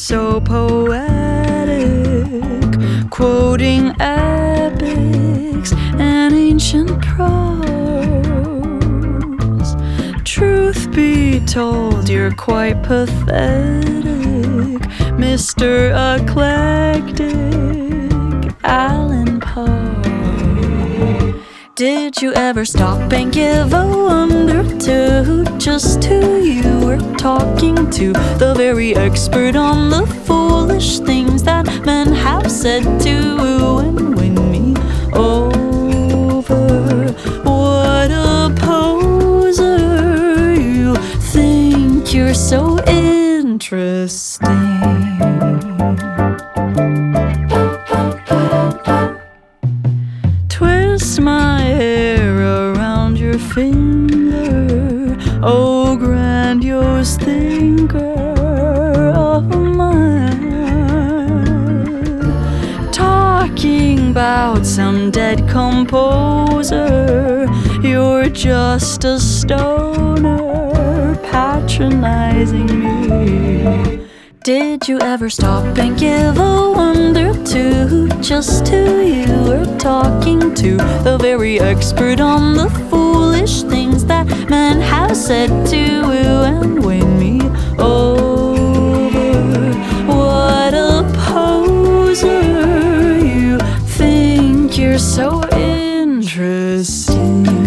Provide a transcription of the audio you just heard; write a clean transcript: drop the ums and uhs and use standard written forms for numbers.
so poetic, quoting epics and ancient prose. Truth be told, you're quite pathetic, Mr. Eclectic Allen Poe. Did you ever stop and give a wonder to just who you were talking to? The very expert on the foolish things that men have said to and win me over. What a poser, you think you're so interesting. Twist my hair around your finger, oh grandiose thinker of mine. Talking about some dead composer, you're just a stoner patronizing me. Did you ever stop and give a wonder to just who you were talking to? The very expert on the foolish things that men have said to and win me over. What a poser, you think you're so interesting.